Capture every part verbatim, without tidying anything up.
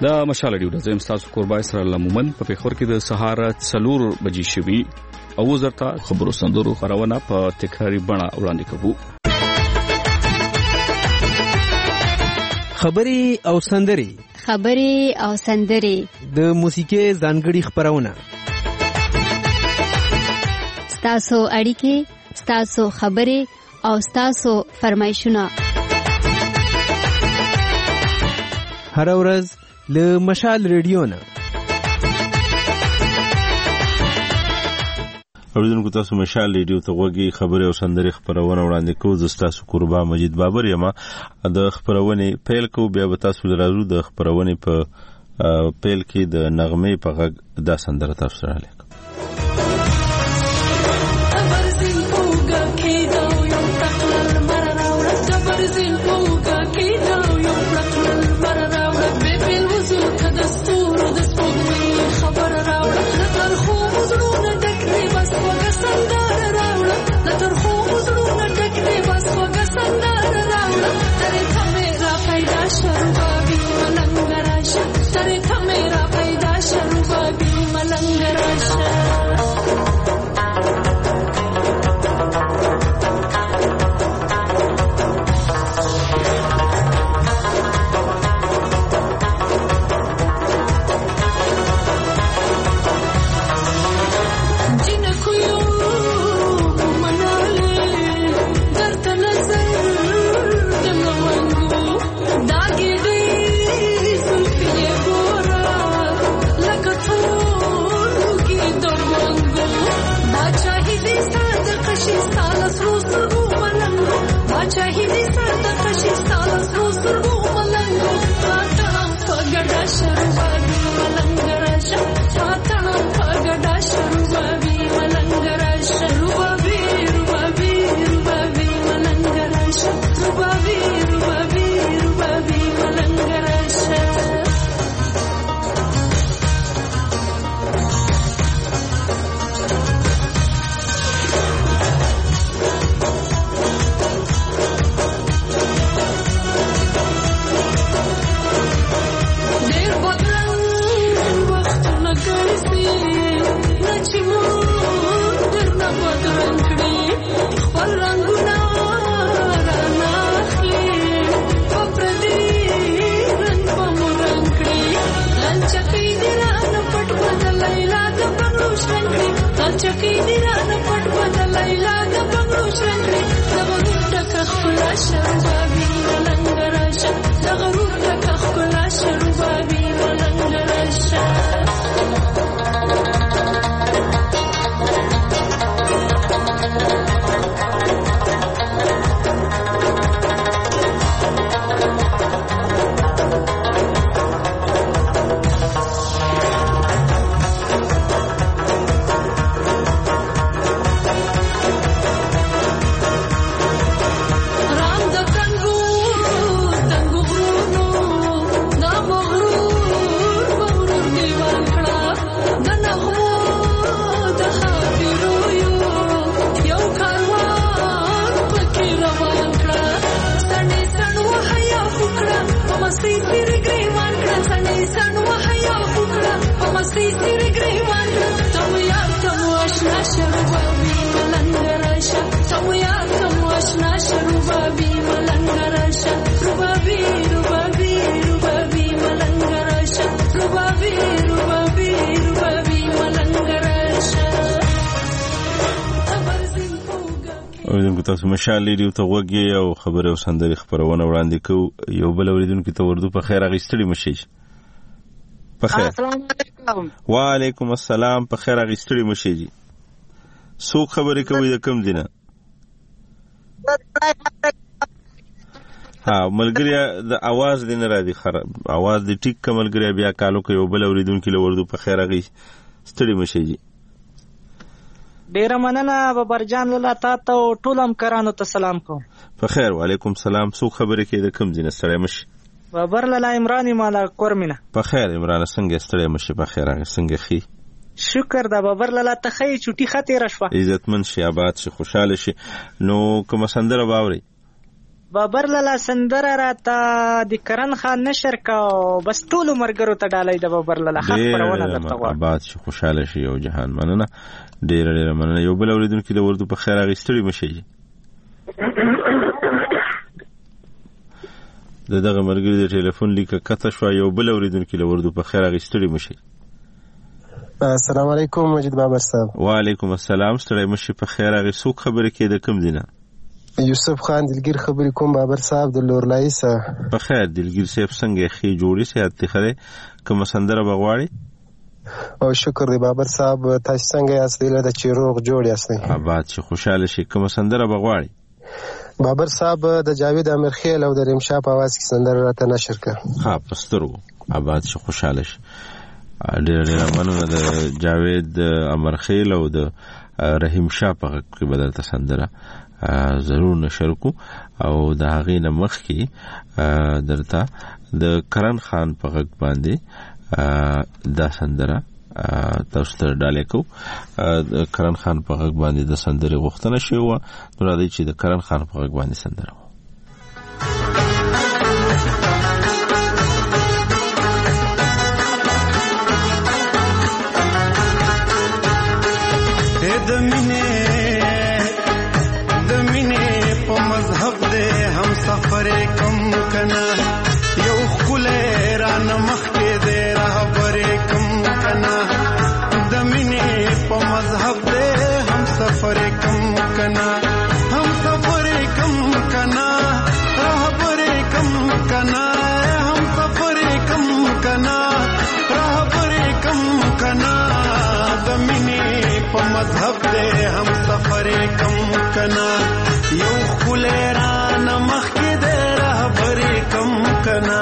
دا مشال ډیو د زم تاسو قربای سره لمومن په پیښور کې د سهار څلور بجې شوي او وزارت خبرو سندرو خبرونه په تکراری بڼه وړاندې کوو. خبري او سندري خبري او سندري د موسیقي ځانګړي خبرونه ستاسو اړیکې ستاسو خبري او ستاسو فرمایشونه هر ورځ له مشال ریډیو نه اوریدونکو تاسو مشال ریډیو ته وګورئ. خبري او سندري خبرونه وړاندې کوو. زه تاسو قربا مجید بابر یم. د خبرونه پیل کوو، بیا به تاسو لرازو د خبرونه په پیل کې د نغمه په غږ د سندره تاسو سره لیکو. تاسو مشال ریډیو ته وګورئ او خبري او سندري خبرونه وړاندې کوو. یو بل اوریدونکو ته وردو په خیر اغیستلی مشي. په خیر. السلام علیکم. وعلیکم السلام. په خیر اغیستلی مشي جی. سو خبري کوي د کم دینه؟ ها ملګری د आवाज دینه را دي خراب आवाज دې ټیک کملګری بیا کالو کوي. یو بل اوریدونکو له وردو په خیر اغیستلی مشي جی. ډیره مننه بابرجان لاله تاسو ټول همکارانو ته سلام کوم. په خیر. وعلیکم سلام. څو خبرې کې د کم ځینې ستړی مشي؟ بابر لاله عمران مالا کورمینه. په خیر عمران څنګه ستړی مشي؟ په خیر څنګه خي؟ شکر دا بابر لاله ته خی چټي خاطر شوه. عزتمن شي، آباد شي، خوشاله شي. نو کوم سندره باوري؟ بابر لالا سندره راته د کرن خان نشر کا بس ټول مرګرو ته ډالۍ د بابر لالا خاص پرونه درته غواړم. آباد شي، خوشاله شي او جهان. مننه ډیر ډیر مننه. یو بل اوریدونکو د اردو په خیر اغستړي مشي د دغه مرګري د ټلیفون لیکه کته شو. یو بل اوریدونکو د اردو په خیر اغستړي مشي. السلام علیکم مجید بابر صاحب. وعلیکم السلام. ستړي مشي په خیر اغه. څوک خبره کې د کم دینه؟ یوسف خان دلګیر خبرې کوم بابر صاحب د لورلای سره. په خیر دلګیر صاحب څنګه خې جوړی صحت خره کوم سندره بغواړي؟ او شکر دی بابر صاحب تاسو څنګه یاست؟ له د چیروغ جوړ یاست؟ آباد شي، خوشاله شي. کوم سندره بغواړي؟ بابر صاحب د جاوید امرخیل او د رمشا په आवाज کې سندره راته نشر کړ. ها پسترو. آباد شي، خوشاله شي. ډېر ډېر مننه د جاوید امرخیل او د رحیم شاه په کې بدلته سندره ضرور نشر کو. او د هغې نه مخکې درته د کرن خان په غږ باندې دا سندره تاسو ته ډالې کو. کرن خان په غږ باندې د سندرې غوښتنه شوې وه، نو راځئ چې د کرن خان په غږ باندې سندره سفر کم کنا یو خله را نمخ کې دې رهبر کم کنا د مینې په مذهب دې هم سفر کم کنا هم سفر کم کنا رهبر کم کنا هم سفر کم کنا رهبر کم کنا د مینې په مذهب دې هم سفر کم کنا یو خله را نمخ کې دې رهبر کم کنا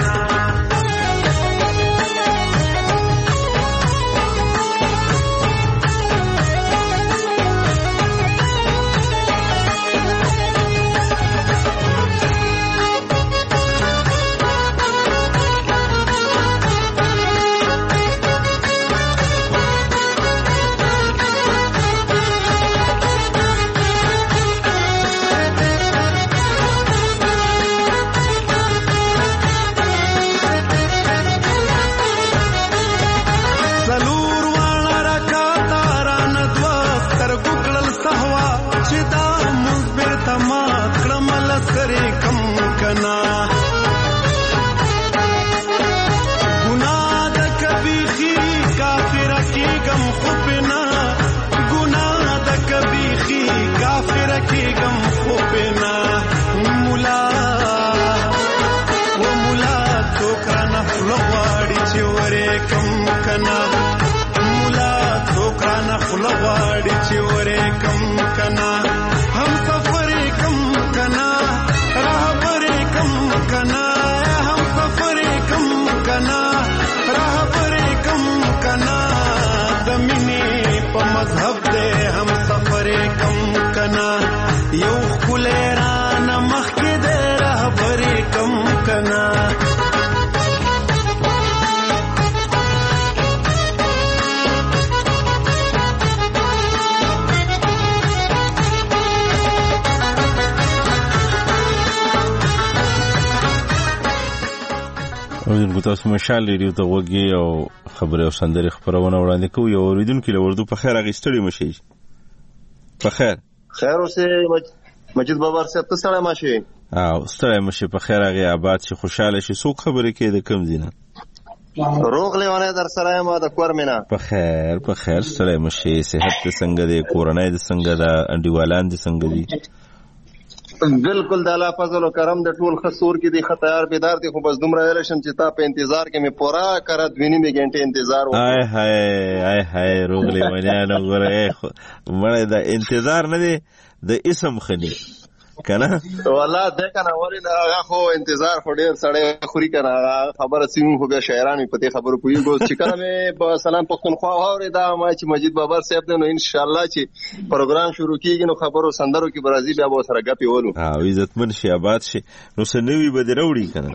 تاسو مشال ریډیو ته وګورئ او خبره او سندري خبرونه وړاندې کوي. او اوریدونکو له وردو په خیر اغستړي مشي. په خیر خیر اوسه مجید بابر صاحب ته سلام ماشي. او ستړی مشي په خیر هغه آباد شي، خوشاله شي. څوک خبره کوي د کم دینه؟ روغ لیوانه در سره ما د کور مینا. په خیر په خیر ستړی مشي. صحت څنګه دی؟ کورنۍ د څنګه ده؟ انډیوالان د څنګه دي؟ بالکل د الله فضل او کرم د ټول خسور کې دی خطر بیدار دي. خو بس دومره ریلیشن چې تا په انتظار کې مې پورا کړه دوینې می غنټه انتظار وکړ. آی هاي آی هاي روغلی ونیانو ګوره مړه د انتظار نه دی د اسم خني کنه والله د کنه ولې هغه خو انتظار خو ډیر سړی خوري کنه خبره سیمو خو بیا شاعرانو په دې خبرو کوي ګوز چې کله مې په سلام پښتونخوا اورې دا ما چې مجید بابر صاحب نو ان شاء الله چې پروګرام شروع کیږي نو خبرو سندرو کې برازي بیا به سره غپي ولو. ها عزتمن شي آباد شي. نو سنوي به دروړي کنه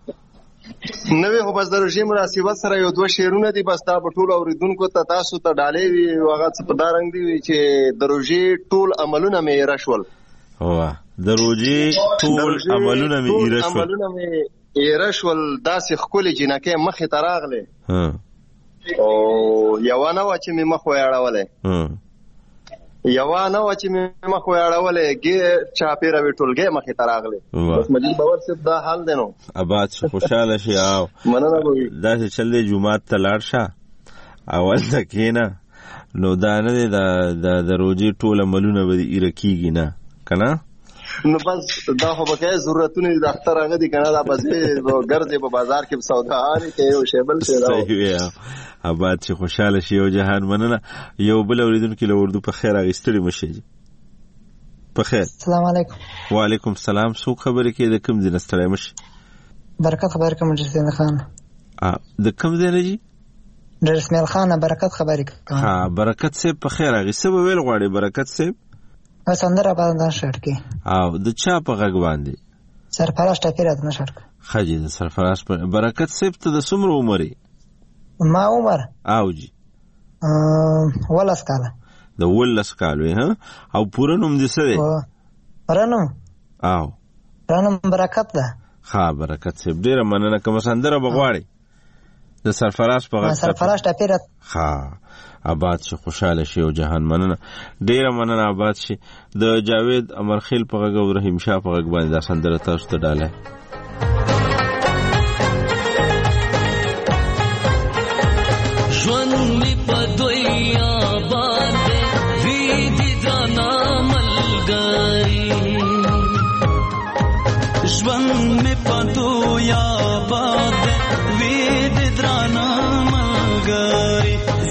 نوې خو بس د رژیم مناسبت سره یو دوه شعرونه دي بس دا په ټول اوریدونکو ته تاسو ته ډالې وي هغه څه په دارنګ دي چې د روژې ټول عملونه مې راشول. واه د روجې ټول عملونه مې ایره شول عملونه مې ایره شول داسې ښکلې جنکۍ مخې ته راغلې او یوه نه وه چې مې مخ ویاړولی یوه نه وه چې مې مخ ویاړولی ګې چاپېره وې ټولګۍ مخې ته راغلې بس مجید باور صاحب دا حال دی نو اباد شي خوشحاله شي او مننه به وي داسې چل دی جومات ته لاړ شه اول ته کښېنه نو دا نه دی د روجې ټول عملونه به دې ایره کېږي نه که نه نو بس دا خو به کوې ضرورتونه دي د اختر هغه دي که نه دا بس ګرځې په بازار کې سوداګانې کوې یو شی بل شی صحیح آباد چې خوشحاله شي یو جهان مننه یو بل اورېدونکي له اردو په خیر اخیستلي مه شي په خیر السلام علیکم وعلیکم السلام څوک خبرې کوي د کوم ځای نه ستړی مه شي برکت خبرې کوم ډېر خان د کوم ځای نه جي ډېر اسماعیل خان برکت خبرې کوم ها برکت صاحب په خیر هغې څه به ویل غواړې برکت صاحب سندره باندې شرط کې او د چا په غږ باندې سرفراز ټاپی راته نه شرط ښه جي د سرفراز په برکت صاحب ته د څومره عمر یې ما عمر او جي ولس کاله د ولس کال وې ها او پوره نوم دې څه دی پوره نوم او پوره نوم برکت ده ښه برکت صاحب ډېره مننه کومه سندره به غواړئ د سرفراز په غږ سرفراز ټاپی راته ښه آباد شي خوشحاله شي او جهان مننه ډیره مننه آباد شي د جاوید امرخیل په غږ او رحیم شاه په غږ باندې دا سندره تاسو ته ډاله ژوند می په دویا باندې وی دي درانه ملګری ژوند می په دویا باندې وی دي درانه ملګری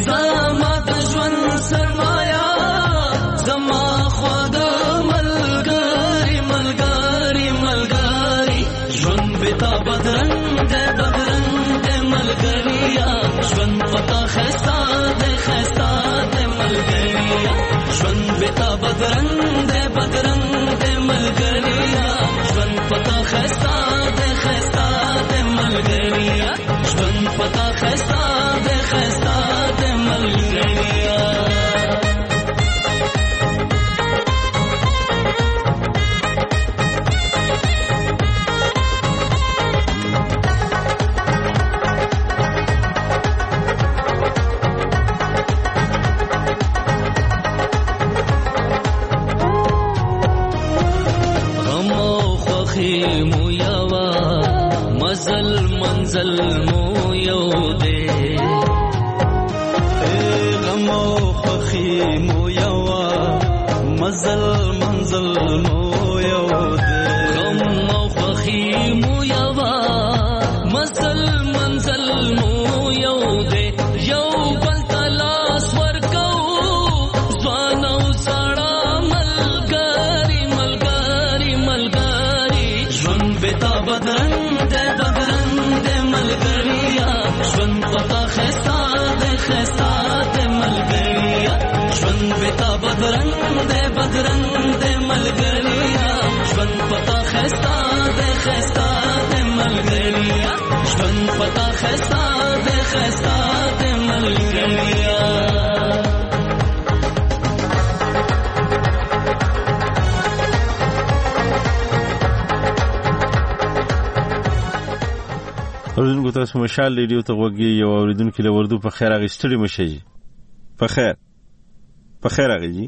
پتا خستا دے خستا دے ملگریا ژوند بتا بدرنگ دے بدرنگ دے ملگریا ژوند پتا خستا دے خستا دے ملگریا ژوند پتا خستا دے خستا دے ملگریا منزل مو یو دے غم او خوخی مو یو مزل منزل مو یو دے غم او خوخی مو یو مزل منزل مو یو دے یو بل تلاس ورکو ځوان او سړا ملګری ملګری ملګری ژوند بتا بدرنګ دے بدرنګ دے ملګریا ژوند پتا خستا دے خستا دے ملګریا ژوند بتا بدرنګ دے بدرنګ دے ملګریا ژوند پتا خستا دے خستا دے ملګریا ژوند پتا خستا دے خستا دے ملګریا اوریدونکو تاسو مشال ریډیو ته غوږی یو اوریدونکو له وردو په خیر اغستړي مشي په خیر په خیر اغجی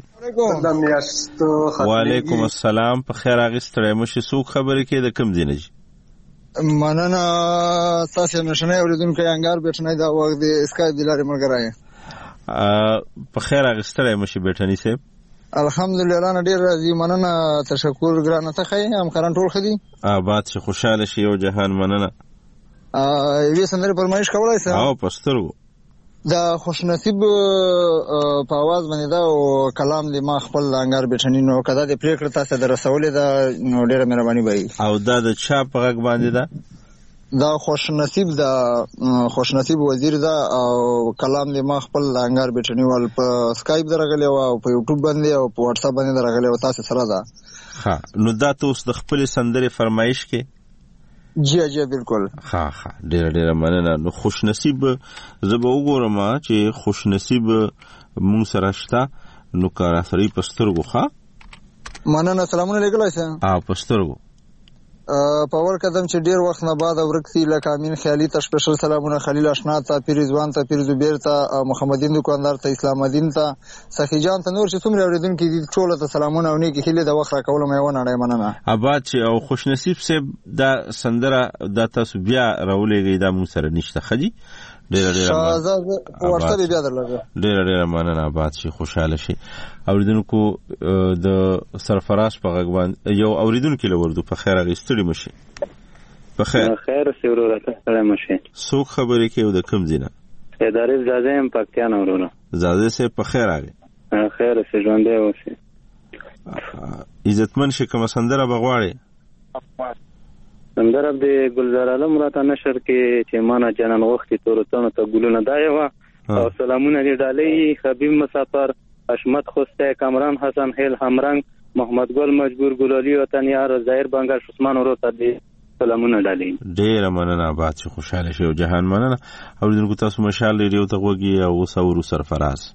وعلیکم السلام په خیر اغستړي مشي سو خبره کې د کم دینه جی مننه تاسو مشنه اوریدونکو انګار بیٹنه دا وخت د اسکای دلاره مرګرای په خیر اغستړي مشي بیٹنی سه الحمدلله نه ډیر راضی مننه تشکر ګرانه ته خی هم خران ټول خدي آباد شي خوشاله شي او جهان مننه یوه سندره فرمایش کولای سم او پسترو دا خوش نصیب په आवाज باندې دا او کلام دی ما خپل انګار بیٹنی نو کدا د پریکړه تاسو در رسولې دا نو ډیره مهرباني وای او دا د چا په غږ باندې دا دا خوش نصیب دا خوش نصیب وزیر دا او کلام دی ما خپل انګار بیٹنی ول په اسکایپ درغلی او په یوټیوب باندې او په واتس اپ باندې درغلی او تاسو سره دا ها نو دا تاسو د خپل سندره فرمایش کې جی جی بالکل ها ها ډیر ډیر مننه نو خوش نصیب زبا وګورم چې خوش نصیب مون سره شتا نو کار سره پسترګو ښا مننه سلامونه لګلای سم ا پسترګو په ور قدم چې ډیر وخت نه بعد ورکسي لکه امین خیالي ته سپیشل سلامونه، خلیل اشنا ته، پیر رضوان ته، پیر زبیر ته، محمدین دکاندار ته، اسلام الدین ته، سخی جان ته، نور چې څومره اوریدونکو دي ټول ته سلامونه او نیکی هیله د وخت راکول مې ونه نړۍ مننه. اباد چې او خوش نصیب سه دا سندره د تاسو بیا راولېږي دا مون سره نشته خجی ډیر ډیر په ورته بیا درلګه ډیر ډیر مننه. اباد شي خوشاله شي. اوریدونکو د سرفراز په غوان یو اوریدونکو لوردو په خیر غستړي مشي په خیر خیر سی ورور ته سلام مشي سو خبرې کې د کم زینه ادارې ځاځم پکتیا نو ورور زاده سه په خیر راغی خیر سي ژوند دی اوسه عزتمن شي کوم سندره بغواړي سندره د ګلزار عالم راته نشر کې چې مانا جنن وختي تورتنو ته ګلونه دایوا او سلامونه دی ډالۍ حبیب مسافر اشمت خوسته کامران حسن هیل همرنګ محمد ګل مجبور ګلالي وطن یار ظاهر بنگاش عثمان ورو ته دی سلامونه ډالۍ. ډیر مننه. باد چې خوشاله شي او جهان مننه. اوریدونکو تاسو مشال لري او ته وګي او ساورو سرفراز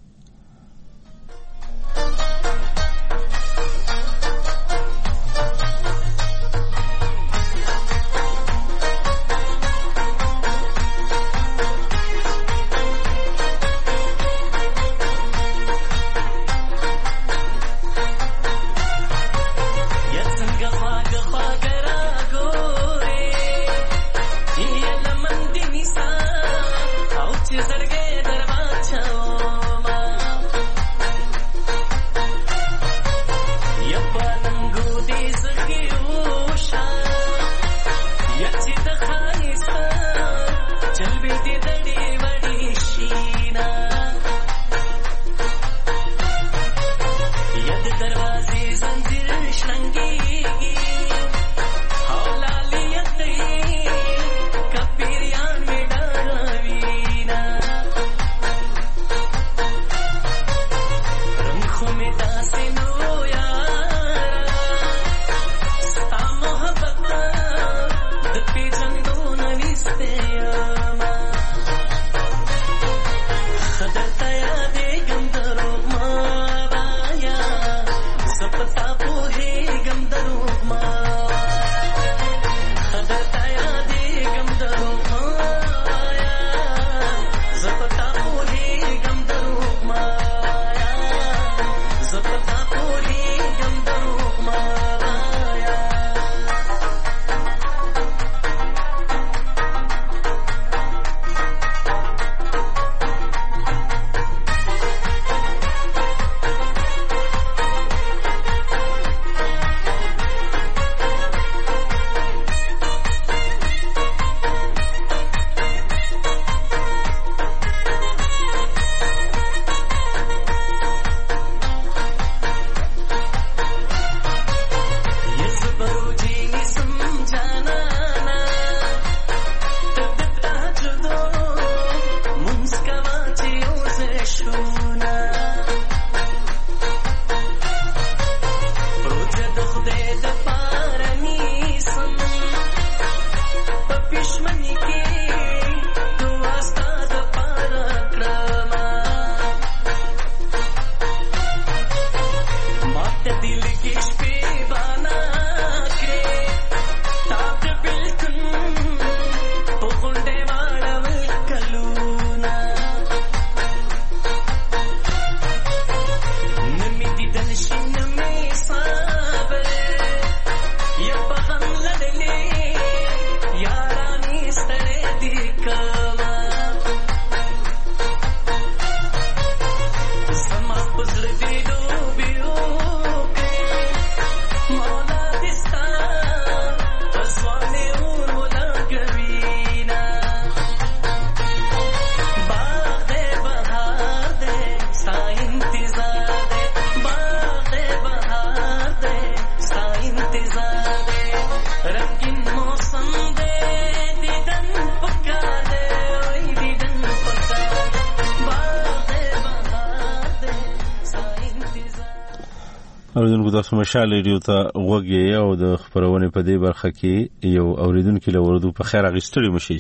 اوریدونکو تاسو مشال ریډیو ته وګورئ او د خبرونه په دې برخه کې یو اوریدونکو له وردو په خیر اغستړي مشي.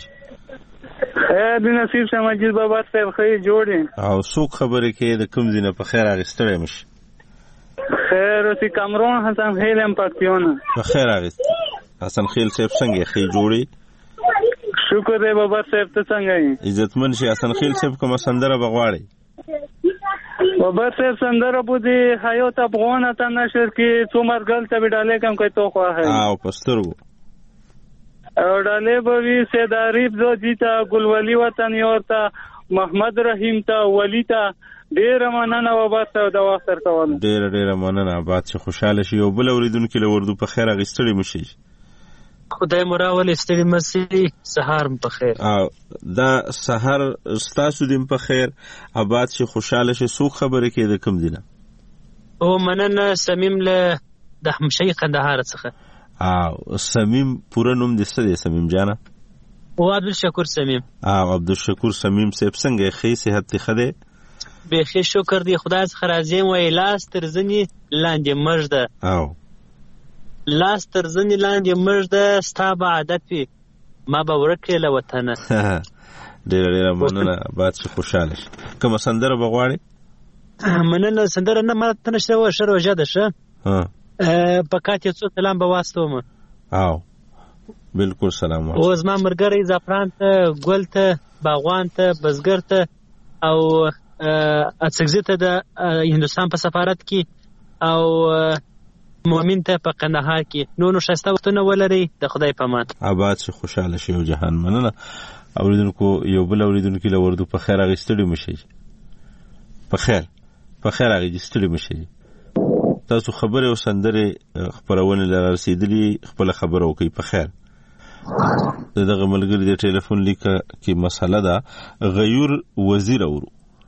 خیر د نصیب شه مجید بابا صاحب خیر جوړې او څوک خبره کې د کوم دینه په خیر اغستړي مشي. خیر اوسې کامرون حسن خیل هم پکتیونه بخیر اغست حسن خیل صاحب څنګه خې جوړي شکر دی بابا صاحب ته څنګه یې عزتمن شي حسن خیل صاحب کوم سندره بغواړي بابا صاحب سندره بودی حیات افغان ته نشر کې څومره ګل ته وډاله کم کوي تو خو ہے او پسترو او ډاله بوي سید عریف زو جیتا ګلولی وطن یورتا محمد رحیم ته ولی ته ډیر مننه بابا صاحب دا وخت ورکول ډیر ډیر مننه باد چې خوشاله شي او بل اوریدونکو له وردو په خیر غستړي مشي خدای مراول استړي مسي سحر په خیر او دا سحر ستاسو دیم په خیر آباد شي خوشاله شي سو خبره کې د کم دینه او مننه سمیم له د همشي قندهار څخه او سمیم پوره نوم دې څه دی سمیم جانا او عبدالشکور سمیم او عبدالشکور سمیم صاحب څنګه خې صحت خده به خې شکر دی خدای څخه راضي وای لاس تر ځنی لاندې مرده او لاس تر ځنی لاندې مرده ستابه عادت وي ما به ورکه له وطن ډېر ډېر مننه باد چې خوشاله شي کوم سندره بغواړي مننه سندره نه ما ته نشته و شر وجاده شه ها پکات یو سلام به واسطوم او بالکل سلام او زما مرګري زعفران ته ګل ته باغوان ته بزګر ته او اڅګزته د هندستان په سفارت کې او مؤمن ته په قندهار کې نو نو شاسته وختونه ولري د خدای په امان آباد شي خوشاله شي او جهان مننه اوریدونکو یو بل اوریدونکو له وردو په خیر غستړي مشي په خیر په خیر غستړي مشي تاسو خبره او سندره خبرونه لاره رسیدلی خپل خبرو کوي په خیر دغه ملګری د ټلیفون لیکه کې مسله ده غیور وزیر اورو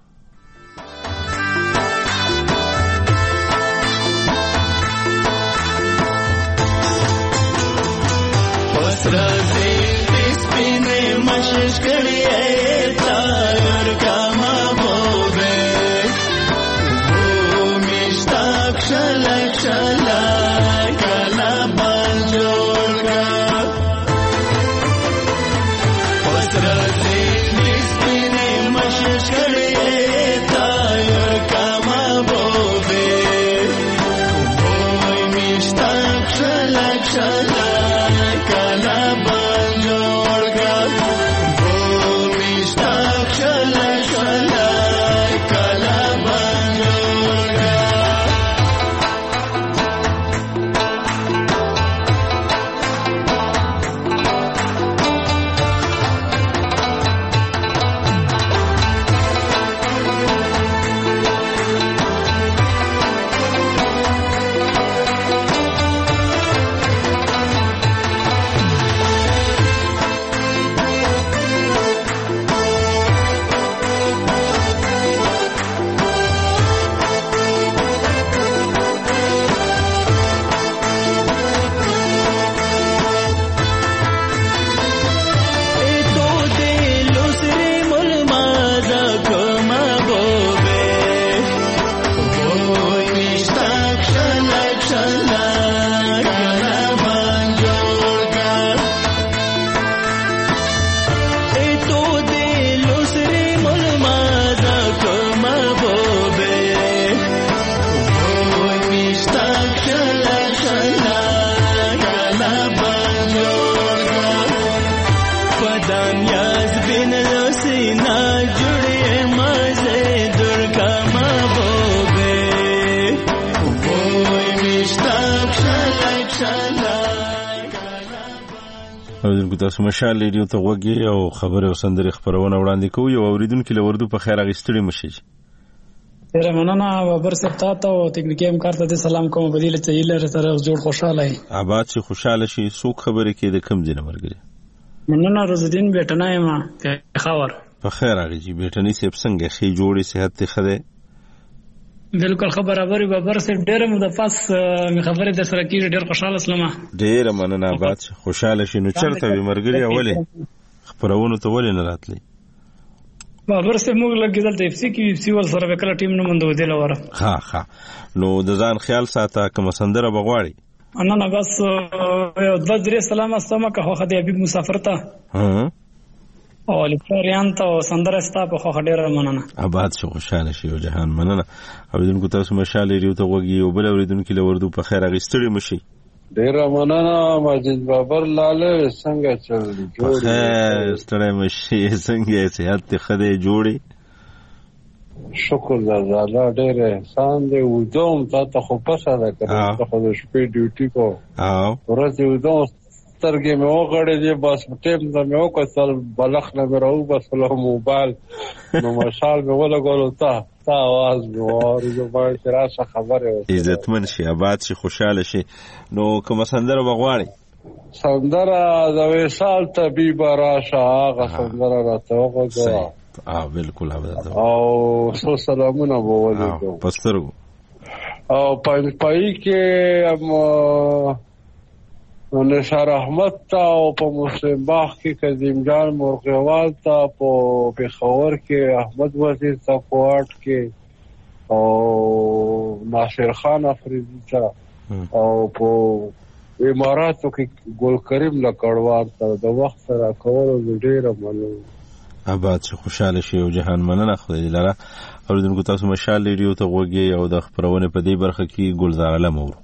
رازي سپینې مشش کړي تا ور کما بوبه او مشتاق شلا شلا کلا بنجورګه رازي سپینې مشش کړي تا ور کما بوبه او مشتاق شلا شلا تاسو مشال ریډیو ته وګورئ او خبره او سندري خبرونه وړاندې کوي او اوریدونکو له وردو په خیر غستړي مشي ډیر مننه بابر صاحب تاسو او تکنیکی همکار ته سلام کوم بدیل ته یې سره جوړ خوشاله ای آباد شي خوشاله شي څوک خبره کې د کم دینه مرګري مننه روزدین بیٹنه ما خبر په خیر راغی بیٹنی سیب څنګه خې جوړي صحت خده بالکل خبر خبري بابر صاحب ډېر مو د پاس خبره د سره کې ډېر خوشاله اسلامه ډېر مننه آباد خوشاله شي نو چرته وي مرګري اوله خبرونه ته ولې نه راتلی بابر صاحب موږ لګیدل د اف سی کې اف سی ول سره وکړه ټیم نو مندو دی لور ها ها نو د ځان خیال ساته کوم سندره بغواړي انا نه بس د درې سلام استمه که خو خدای حبیب مسافر ته ها او لپاریان ته سندره ستا په خو ډیره مننه. آباد شو، خوشاله شي او جهان مننه. اوریدونکو تاسو مشال ریو ته وګي او بل اوریدونکو له وردو په خیر اغستړي مشي. ډیره مننه ماجد بابر لاله څنګه چل جوړ خیر ستړی مشي څنګه صحت خدای جوړي. شکر زړه ډېر احسان دی ودوم تا ته خو پسه ده کړم ته خو د شپې ډیوټي کو او ورځ ودوم سترګې مې وغړې دي بس ټیم ته مې وکتل بلخ نه مې راو بس له موبایل نو مشال مې ولګولو ته تا आवाज مې واورېدو باندې راشه خبره عزتمن شي آباد شي خوشاله شي. نو کوم سندره بغواړي؟ سندره د وصال طبيب راشه هغه سندره راته وغواړه. اه بالکل آباد او سو سلامونه بوله پسترګو او پای پای کې ام نثار احمد تا او په مسلم باغ کې قدیم جان مرغوال تا په پېښور کې احمد وزیر تا کوټ کې او ناصر خان افریدی تا او په اماراتو کې ګل کریم لکړوار تا د وخت سره کول ډیره منو. آباد شي خوشاله شي او جهان مننه خدای دې لره. اوریدونکو تاسو مشال ریډیو ته وګورئ او د خبرونه په دې برخه کې ګلزار علم اورو.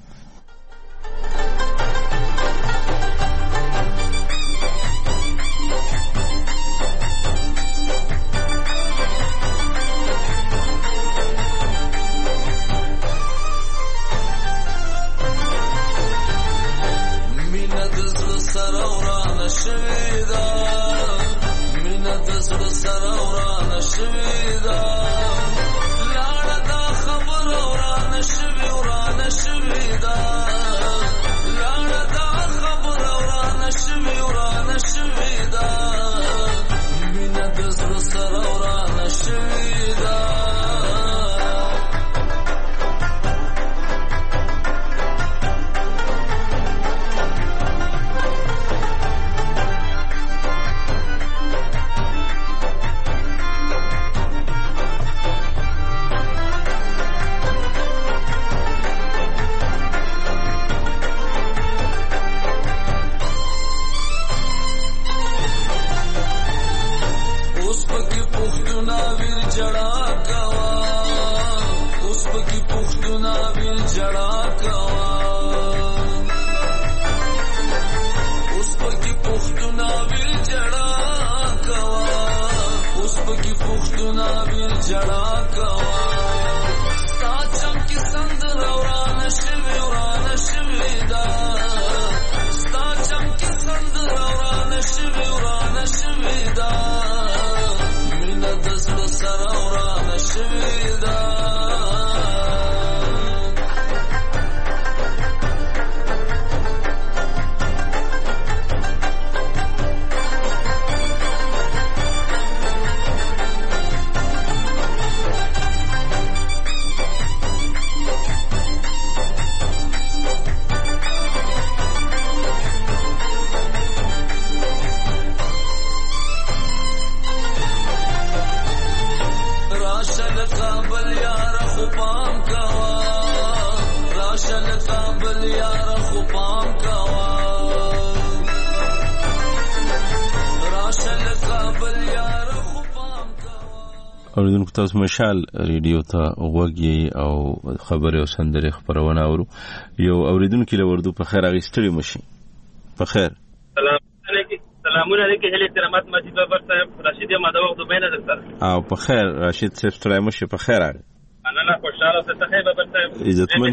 اوریدونکو تاسو مشال ریډیو ته وګورئ او خبره او سندره خبرونه اورو. یو اوریدونکو له وردو په خیر اغستړي مشي. په خیر سلام علیکم. سلامونه علیکم هله کرامات مجید بابر صاحب رشید احمد وخت دوبینه درته او په خیر رشید صاحب ستړي مشي. په خیر اړ مننه خوشاله ته خیر بابر صاحب عزتمن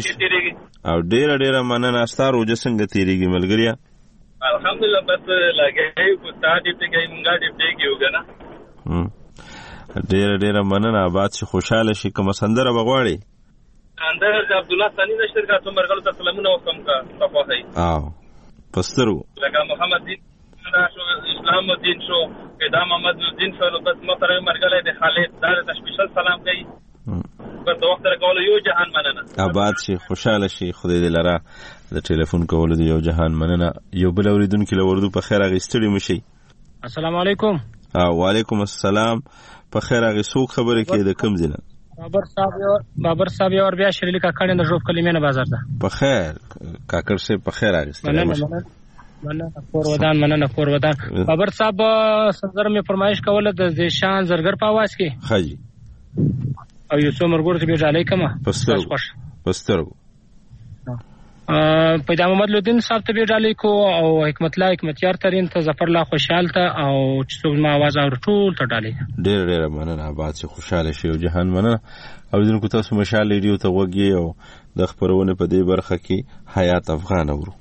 او ډیر ډیر مننه ستاسو جو څنګه تیریږي ملګریا؟ الحمدلله بس لګي کو تا دې ته ګي مونږه دې ته کیو کنه ډیر ډیر مننه آباد شي خوشاله شي. کوم سندره بغواړي؟ سندره د عبد الله ثاني نشر کا څو مرګلو ته سلامونه وکم کا صفه هي او پسترو لکه محمد دین شو اسلام الدین شو پیدا محمد الدین شو بس محترم مرګله د خالد دار ته سپیشل سلام کوي بس وخت راکول یو جهان مننه آباد شي خوشاله شي خدای دې لره. د ټلیفون کول دی یو جهان مننه. یو بل اوریدونکو له وردو په خیر اغستړي مشي. السلام علیکم. وعلیکم السلام. په خیر هغه څوک خبرې کوي د کوم ځای؟ بابر صاحب یو بابر صاحب یو بیا شریلی کاکړ د ژوب کلمې نه بازار ده. په خیر کاکړ سے په خیر هغه ستنه مننه کور ودان مننه کور ودان. بابر صاحب سندره مې فرمایش کوله د زیشان زرګر په आवाज کې خاجي او یو څو مرګور ته به ډالۍ کما پستر پستر پیدا محمد لودین صاحب ته به ډالۍ کو او حکمت الله حکمت یار ترين ته ظفر الله خوشحال ته او چې ما आवाज اور ټول ته ډالۍ. ډېر ډېر مننه آباد سي خوشاله شي او جهان مننه. او دین کو تاسو مشال ریډیو ته وګي او د خبرونه په دې برخه کې حیات افغان اورو.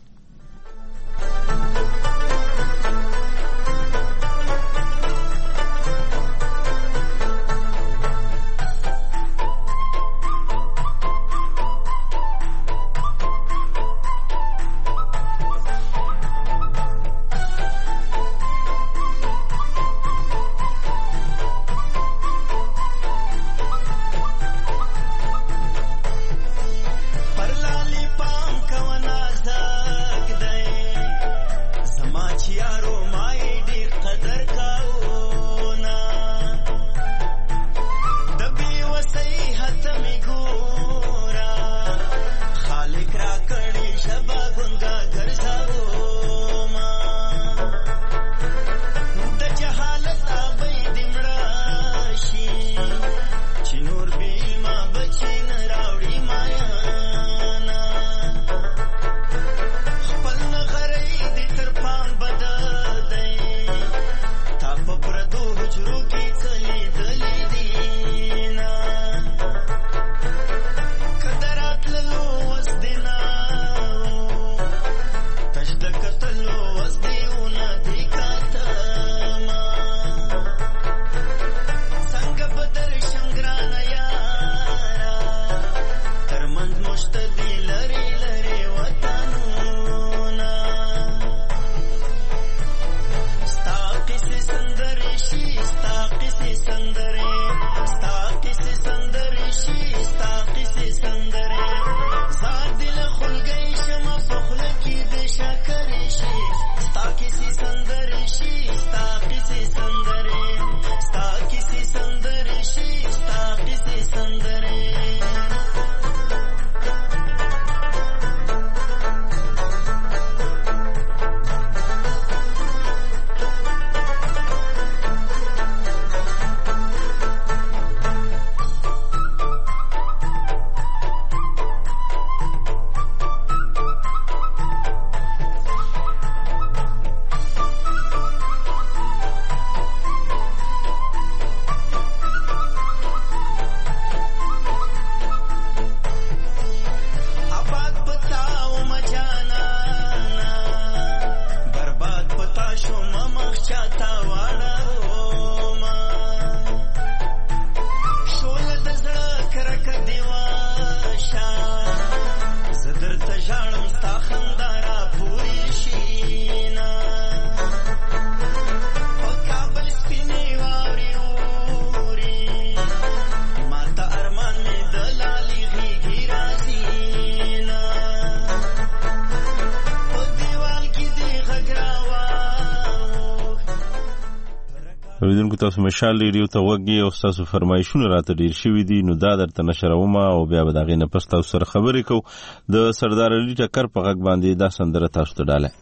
اوریدونکو تاسو مشال ریډیو ته وګي او تاسو فرمایشونه راته ډیر شوي دي نو دا درته نشروم او بیا به دغه نه پس تاسو سره خبرې کو د سردار علي ټکر په غږ باندې دا سندره تاسو ته ډاله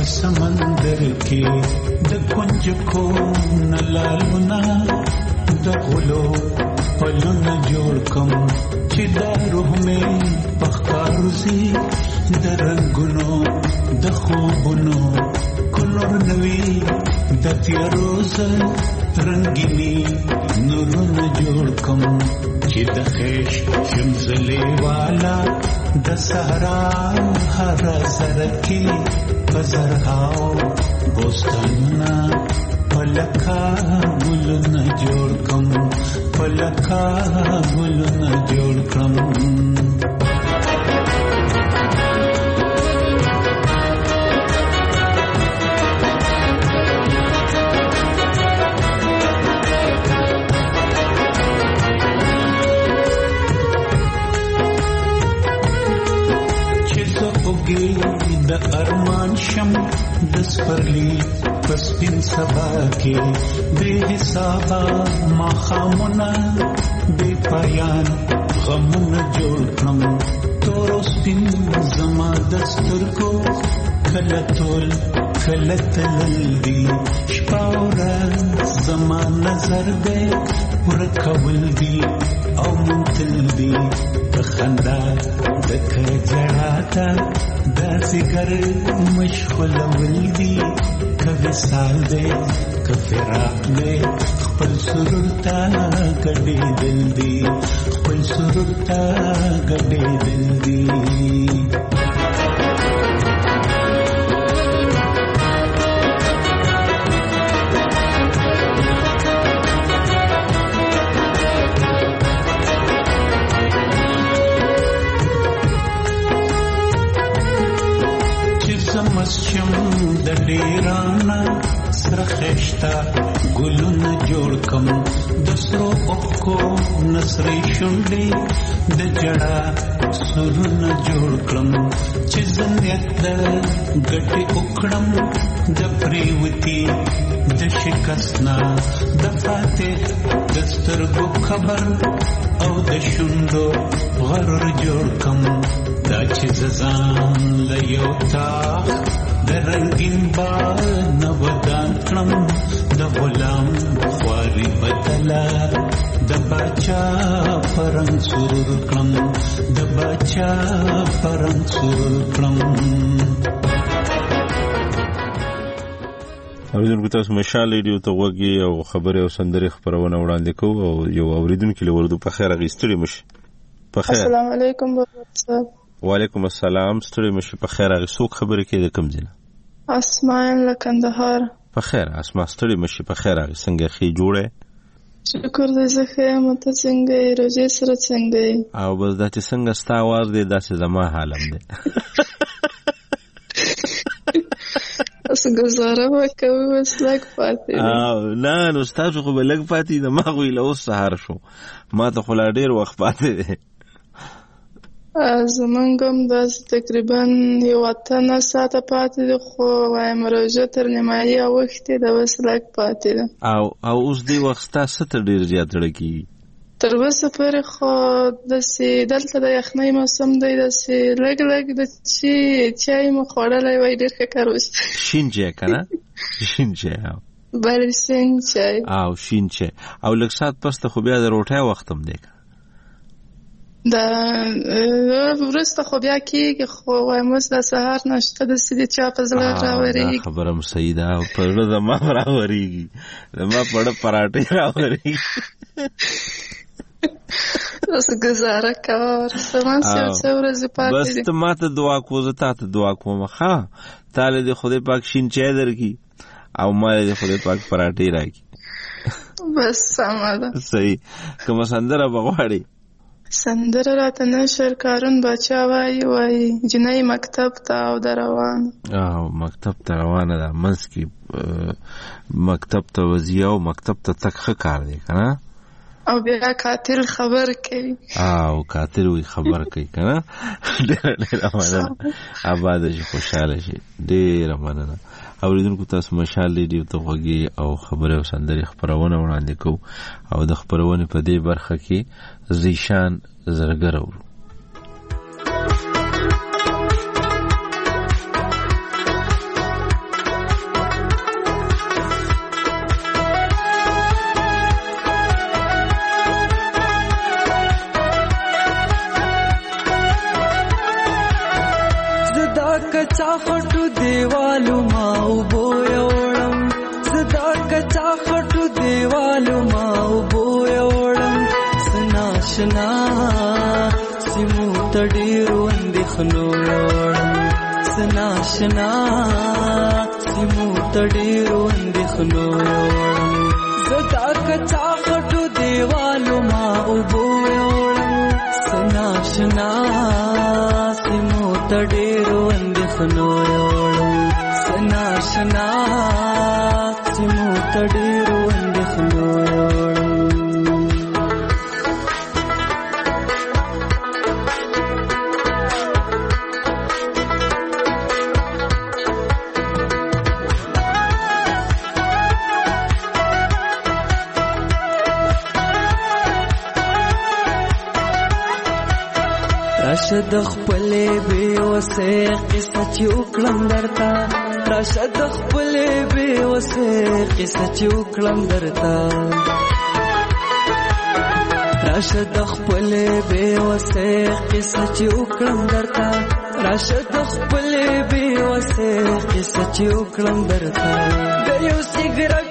سمندر کې د کنج کو نلالونا د غلو پلونه جوړ کم چې دا روح مې پخکاروزی د رنگونو د خوبونو کلور نوی د تیروز رنگینی نورونه جوړ کم چې د خیش شمزلی والا د صحرا هر سر کې پزرهاو بوستانونه پلکا گلونه جوړ کم پلکا گلونه جوړ کم د ارمان شم د سپرلی پسپین سبا کې بے حسابا ماخامونه بے پایان غمونه جوړ کړم تور سپین زما دستر کو کله تول کله تللی شپاورا زما نظر دې پر کول دی او منتل دی خندا د کجړاتا د سګر مشغول ولدي کله سال دې کفراق دې خپل سرورتا کډې دل دی خپل سرورتا کډې دل دی مسچم د ډیرانا سره خشتا ګلونه جوړ کم د سرو اوکو نسري شونډې د جړا سرونه جوړ کړم چې زنیت د ګټي وکړم د پریوتی د شکستنا د فاتح د سترګو خبر او د شونډو غرور جوړ کم دا چې ځان له یو تا د رنگین بال نو ودان کړم د غلام خواري بدلا د بچا پرنګ سرور کړم د بچا پرنګ سرور کړم. اوریدونکو تاسو مشال ریډیو ته وګورئ او خبره او سندري خبرونه وړاندې کوو او یو اوریدونکو له ورده په خیر غیستړي مشي په خیر. السلام علیکم بابا صاحب. وعلیکم السلام. ستړي مشي په خیر غیسوک خبره کې د کوم ځای؟ اسمان لکندهار. په خیر اسما ستړي مشي په خیر غي څنګه خې جوړه؟ شکر دې زه ښه یم ته څنګه یې روزي سره څنګه یې؟ او بس دا چې څنګه ستا आवाज دې داسې زما حالم دی. اس گزاره وکوي بس لګ پاتې او نه نو تاسو خو به لګ پاتې د ما غوي له اوس سهار شو ما ته خو لا ډیر وخت پاتې دی. زمونږ هم داسې تقریبا یو اته نه ساعته پاتې دی خو وایم روژه تر نیمایي اوښتې ده بس لږ پاتې ده. او او اوس دې وخت ستا څه ته ډېر زیات زړه کېږي؟ تر اوسه پورې خو داسې دلته د یخنۍ موسم دی داسې لږ لږ د چې چای مو خوړلی وای ډېر ښه کار وشي. شین چای که نه؟ شین چای بله شین چای او شین چای او لږ ساعت پسته خو بیا د روټۍ وخت هم دی که دا وروسته خو بیا کېږي خو وایم اوس د سهار ناشته داسې د چا په زړه راورېږي. دا خبره هم صحیح ده په زړه زما راورېږي زما په زړه پراټې راورېږي. داسې ګزاره کوه ورسته ماسې یو څه ورځې پاتې دي. بس ته ما ته دعا کوو زه تا ته دعا کوم ښه تا له دې خدای پاک شین چای درکړي او ما له دې خدای پاک پراټې راکړي. بس سمه ده. صحیح. کومه سندره به غواړې؟ سندره راته نشر کارون باچا وایي وایي جنۍ مکتب ته او د روانه. او مکتب ته روانه ده منځ کې مکتب ته وځي او مکتب ته تګ ښه کار دی که نه؟ او بیا قاتل خبر کوي او قاتل وی خبر کوي که نه؟ ډېره ډېره مننه اباده شي خوشحاله شي ډېره مننه. اوریدونکو تاسو مشال ریډیو ته غوږی او خبره او سندري خبرونه وړاندې کوو او د خبرونې په دې برخه کې زیشان زرګر اورو. خټو دیوالو ما وبو یوړم صدا کچا خټو دیوالو ما وبو یوړم سنا شنا سیمو تډیرو اندخنو یوړم سنا شنا سیمو تډیرو اندخنو یوړم صدا کچا خټو دیوالو ما وبو یوړم سنا شنا سیمو تډیرو اندخنو یوړم سنا شنا سیمو تډیرو اندخنو یوړم راشد خپلې بې وسې قصه چې وکړم درته راشد خپلې بې وسې قصه چې وکړم درته راشد خپلې بې وسې قصه چې وکړم درته راشد خپلې بې وسې قصه چې وکړم درته د یو سیګریټ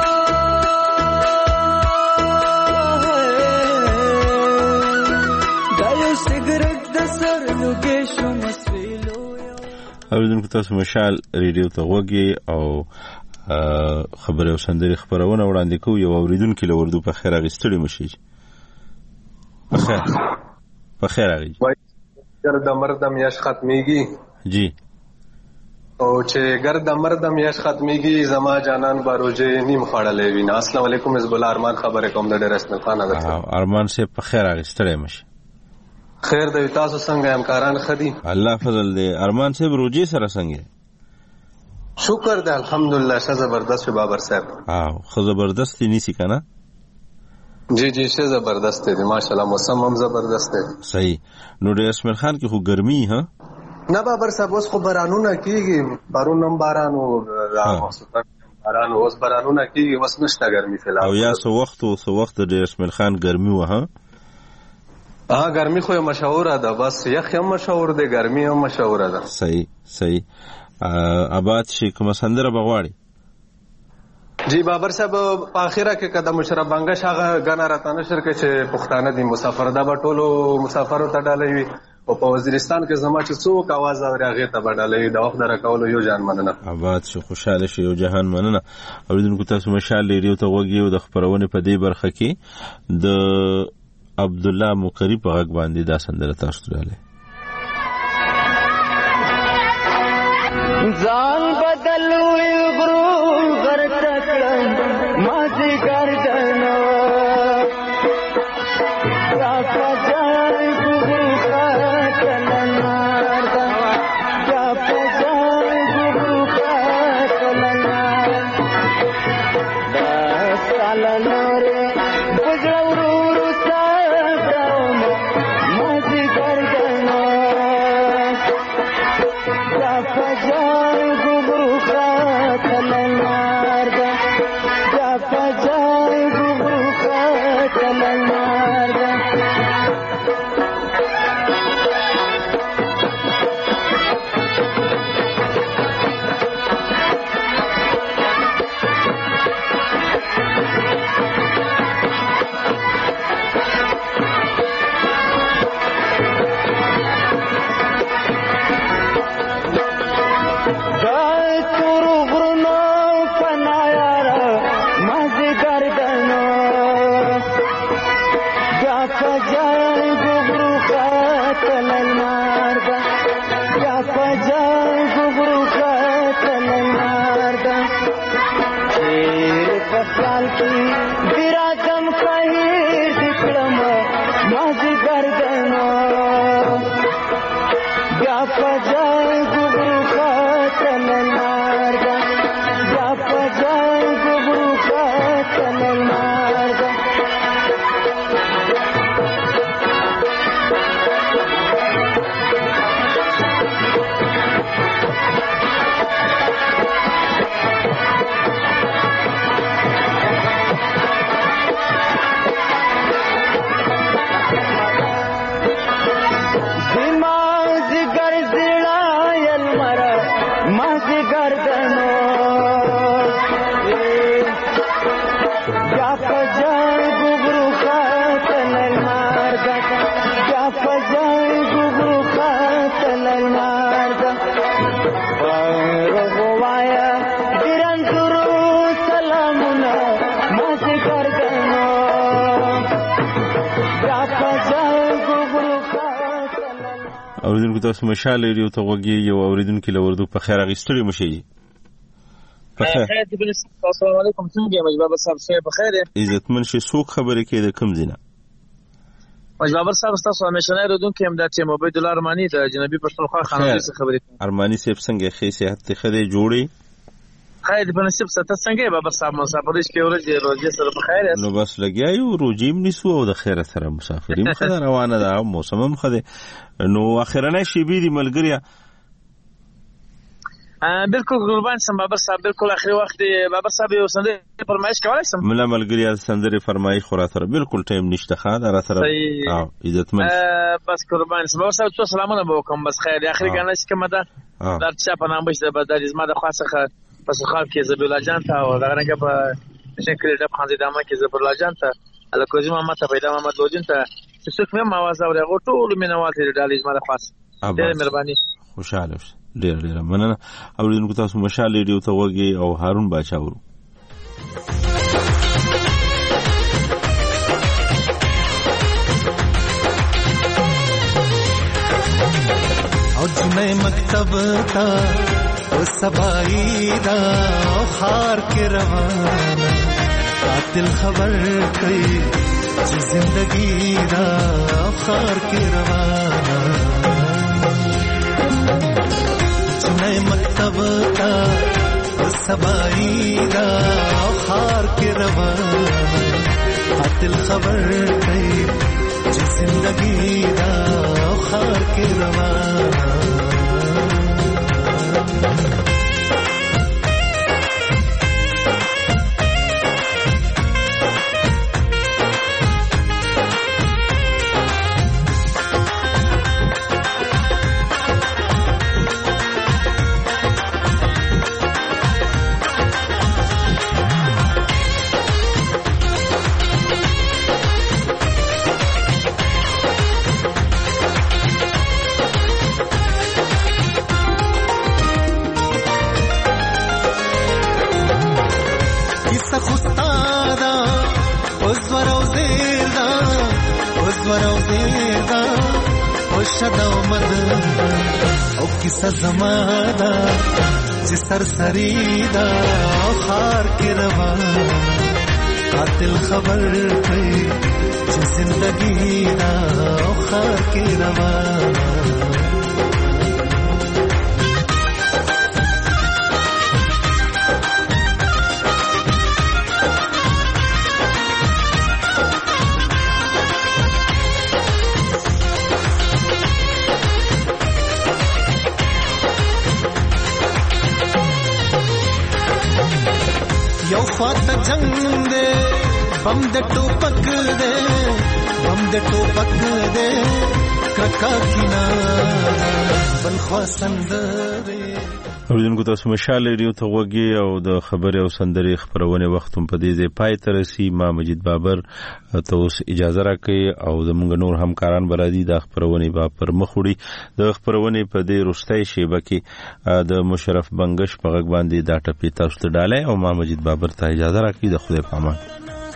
اوریدونکو تاسو مشال ریډیو ته وګورئ او خبره او سندري خبرونه وړاندې کوو. یو اوریدونکو له وردو په خیر اغستړي مشي په خیر په خیر اغي ګرد مردم یش ختميږي جی او چې ګرد مردم یش ختميږي زما جانان باروجه نیم خړلې وینا. السلام علیکم حزب الله ارمان خبره کوم د ډیر اسمه خان اگر ارمان سے په خیر اغستړي مشي خیر د تاسو څنګه همکاران خدي الله فضل دې ارمان صاحب روجي سره څنګه شکر دې الحمدلله شه زبردست بابر صاحب ها خو زبردست نیسی کنه جی جی شه زبردست دې ماشاءالله موسم هم زبردست دی صحیح. نو د اسماعیل خان کې خو ګرمي ها نه بابر صاحب اوس خو بارانونه کیږي بارونم باران او باران اوس بارانونه کیږي اوس نشته ګرمي فلحال او یا سو وخت او سو وخت د اسماعیل خان ګرمي و ها ها ګرمي خو مشهوره ده بس یخ هم مشهور ده ګرمي هم مشهوره ده صحیح صحیح. آباد شي کوم سندره بغواړي جی بابر صاحب په اخره کې قدم مشرف بنګش هغه غنا راتنه شرکت چې پښتانه دي مسافر دا بټولو مسافرو ته ډالې وي او په وزیرستان کې زما چې څوک आवाज اوري هغه ته ډالې دا وخت راکولو یو جان مننه. آباد شي خوشاله شي یو جهان مننه. اوریدونکو تاسو مشال ریډیو ته وګورئ او د خبرونه په دې برخه کې د عبد الله مقری په غږ باندې دا سندره تاسو ته ځان بدلوي غرو غرتکړم مازی ګردنو را پځای غرو کتلنار دا را پځای غرو کتلنار دا سالنار بجورو ساګم مازی ګردنو را پځای غرو کتلنار دا را پځای غرو کتلنار دا विराजम कहीं दिखलम माजी गर्दनो व्याप जाए गुरु का चलन مازدیګر د نور بیا په جنګ وګړو قاتل المار ده بیا په جنګ وګړو قاتل المار ده رغوایا ګرانګرو سلامونه مازدیګر د نور بیا په جنګ وګړو اوریدونکو تاسو مشال لري ته وګي یو اوریدونکو لوردو په خیر اغستړي مشي په خیر السلام علیکم څنګه یې مجبور صاحب څه په خیر عزتمن شي څوک خبرې کوي د کم زینه مجبور صاحب تاسو همیشه نه ردون کې امداد چې عبید الله ارمانی د جنبی پښتونخوا خانوي څخه خبرې ارمانی صاحب څنګه خې صحت ته خدي جوړي خیر په نصیب ست څنګه بابا صاحب مسافرش کې ورځ روزي سره په خیر نو بس لګیایو روجیم نسو او د خیر سره مسافرین خدای روانه ده موسم هم خدای نو اخرنه شی بي دي ملګریا بالکل قربان سم بابا صاحب بالکل اخري وخت بابا صاحب یو سندره فرمایش کولای سم مله ملګریا سندره فرمایش خورا سره بالکل ټایم نشته خاله را سره او عزتمن بس قربان سم بابا صاحب څو سلامونه به کوم بس خیر اخري کنه چې کومه ده در چا په نام بشه به د ازما د خاصه پس خال کې زبیر الله جان ته او دغه رنګه په شکل د خانزي دامه کې زبیر الله جان ته الکوزي محمد ته پیدا محمد لودین ته چې څوک مې مواز او هغه ټول مینوال دي د ازما د خاص ډېر مهرباني خوشاله ډېر ډېر مننه اوریدونکو تاسو مشال ریډیو ته وګي او هارون باچا ورو او جنې مکتب تا او سبای دا خار کې روانه قاتل خبر کوي چې زندگی دا خار کې روانه جنې مکتب تا او سبای دا خار کې روانه قاتل خبر کوي چې زندگی دا خار کې روانه او کیسه زمادا چې سرسری دا خار کې روان قاتل خبر کوي چې زندگی دا خار کې روان خواته جنگ دے بم د ټوپک دے بم د ټوپک دے ککا کینا بل خوا سندره اوریدونکو تاسو مشال لري ته وګي او د خبري او سندري خبرونه وخت په دې ځای پای تر سي ما مجید بابر ته اوس اجازه راکړي او زموږ نور همکاران برادي د خبرونه با پر مخوړي د خبرونه په دې روستای شیبه کې د مشرف بنگش په غږ باندې دا ټپی تاسو ته ډالای او ما مجید بابر ته اجازه راکړي د خدای په امان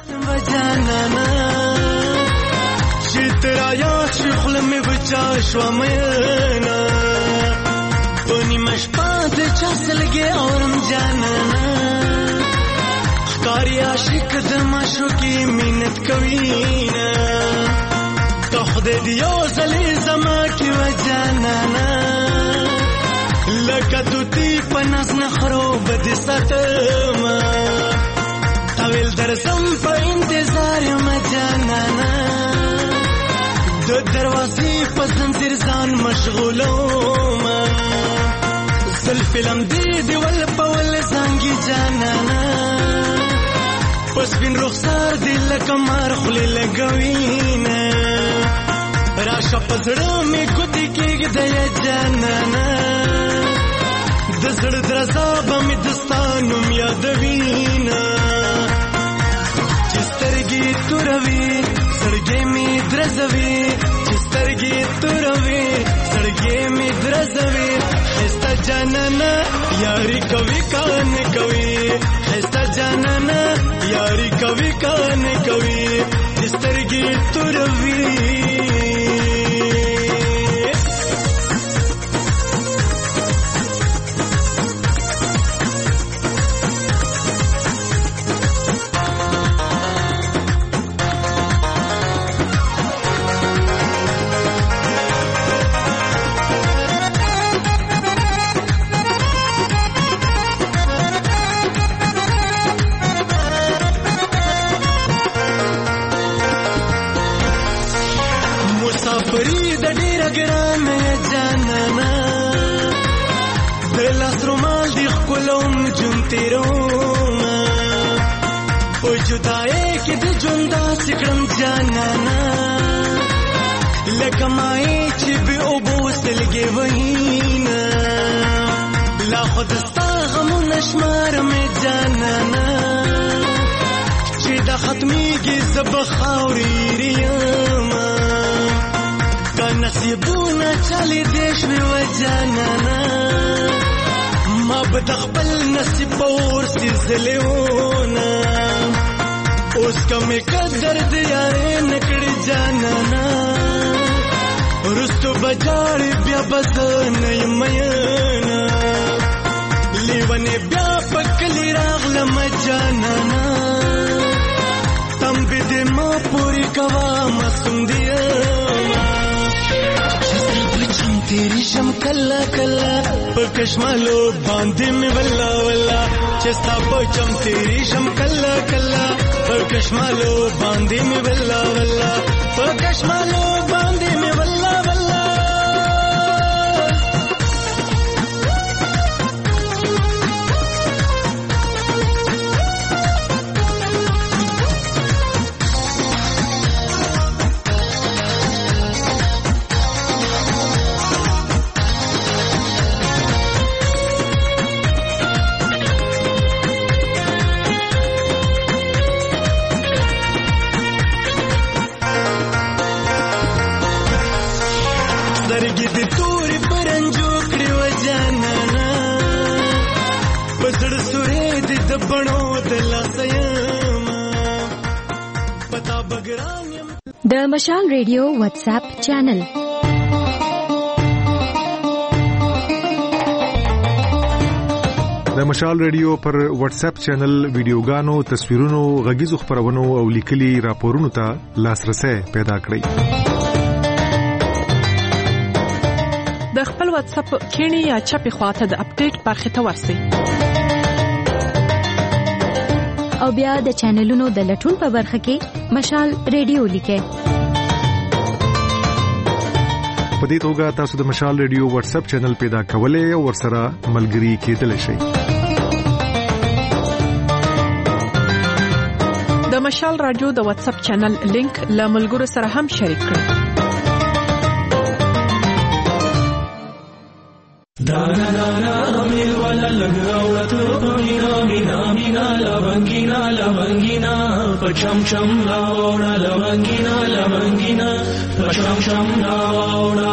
شترا یا شغل می بچا شو مینا پونی مشپات چاسلګي اورم جانانا خکاری عاشق د مشوکی مینت کوینا تو خدای دیو زلی زما کی و جانانا لکه دوتی پناز نخرو بد ستما طویل درسم په انتظار ما جانانا د دروازې په زنجیر ځان مشغولوم زل فلم دی دی ول په ول زنګي جانانا پس بین رخسار دی لکه مار خلی لګوینا راشه پزړه می ګوتی کېږي د جانانا د زړه درزا به مې دستانم یادوینا چې سترګې توروي سړګې مې درزوي چې سترګې توروي سړګې مې درزوي خسته جانانا یاري کوي کان کوي خسته جانانا یاري کوي کان کوي چې سترګې توروي سکړم جانانا لکه مای چې به او بوستلګي وینا لا خود ستا غم نشمار مې جانانا چې د ختميږي زب خاوري ریما کا نصیبونه چالي دیش مې و جانانا ما به خپل نصیب ورسې زلیونه اوس کمې قدر دی یارې نکړې جانانا رستو بجاړې بیا بس نه یم مینا لیونې بیا پکلی راغلم جانانا تم به دې ما پوری کوا مسوم دی تیری شم کلا کلا پکشمالو باندې مې ولا ولا چې ستا بچم تیری شم کلا کلا پکشمالو باندې مې ولا ولا پکشمالو باندې مې ولا ولا د مشال ریډیو واتس اپ چینل د مشال ریډیو پر واتس اپ چینل ویډیوګانو، تصویرونو، غږیزو خبرونو او لیکلي راپورونو ته لاسرسي پیدا کړئ. د خپل واتس اپ کینی یا چپی خواته د اپډیټ برخه ته ورسئ او بیا د چینلونو د لټون په برخه کې مشال ریډیو لیکئ. په دې توګه تاسو د مشال ریډیو واتس اپ چینل پیدا کولای او ورسره ملګري کېدلی شئ. د مشال رادیو د واتس اپ چینل لینک له ملګرو سره هم شریک کړئ. دانا دانا امیر والا لګاوړته مینا مینا مینا لونګینا لونګینا پچم چم لاوړا لونګینا لونګینا پچم چم لاوړا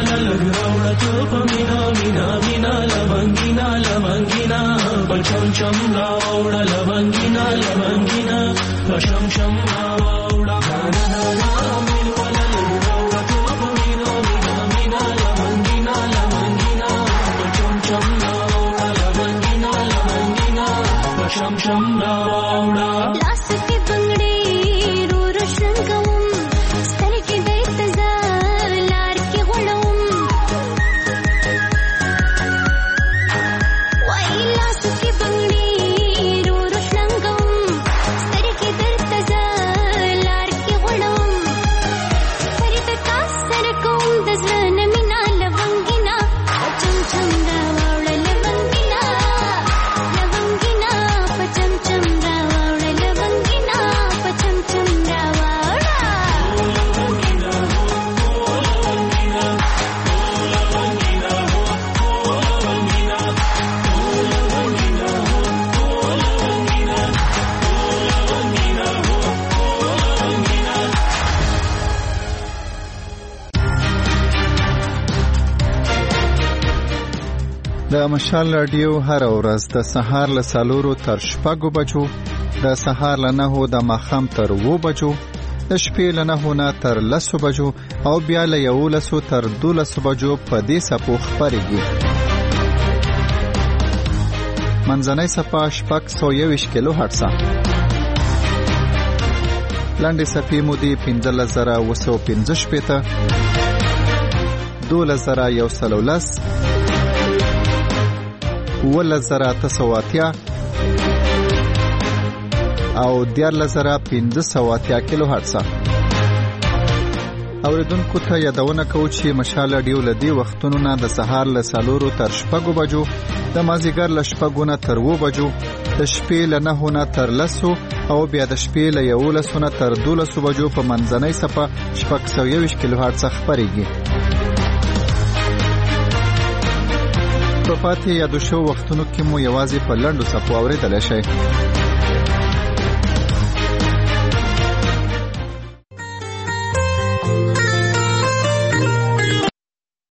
والا لګ راوړه ته په مینا مینا مینا لونګینا لونګینا بچم چم راوړه لونګینا لونګینا بچم چم راوړه Sham sham rawda las ki bangdi ro roshan kum star ki beitazar lar ki gulum wai las ki bangdi ro roshan kum star ki beitazar lar ki gulum farid ka sar kum dazlan mina lavangina cham cham rawda lavangina lavangina cham cham rawda lavangina cham cham rawda lavangina lavangina lavangina lavangina lavangina د مشال رادیو هر ورځ د سهار له سالورو تر شپږو بجو د سهار له نهو د ماښام تر اوو بجو د شپې له نهو نه تر لسو بجو او بیا له یولسو تر دولسو بجو په دې څپو خپرېږي. منځنۍ څپه شپږ سوه یوویشت کیلو هرټزه، لنډې څپې مو دي پنځلس زره اوه سوه پنځه شپېته، دولس زره یو سل او لس، اوولس زره اته سوه اتیا او دیارلس زره پنځه سوه اتیا کیلو هرټزه. اوریدونکو ته یادونه کوو چې مشال رادیو له دې وختونو نه د سهار له څلورو تر شپږو بجو، د مازدیګر له شپږو نه تر اوو بجو، د شپې له نهو نه تر لسو او بیا د شپې له یولسو نه تر دولسو بجو په منځنۍ څپه شپږ سوه یوویشت کیلو هرټزه خپرېږي. په پاتې یادو شو وختونو کې مو یوازې په لنډو څپو اورېدلی شئ.